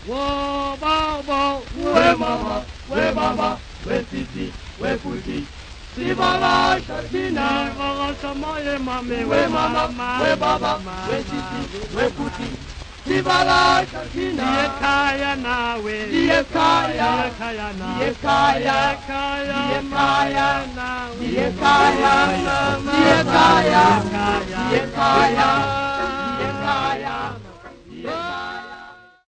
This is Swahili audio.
Wo baba, we mama, we baba, we titi, we puti. Sibala Shakina, Samaye mame, we mama, we baba, we titi, we puti. Sibala Shakina, Yekaya nawe, Yekaya, Yekaya na, Yekaya, Yekaya nawe, Yekaya, Yekaya, Yekaya, Yekaya.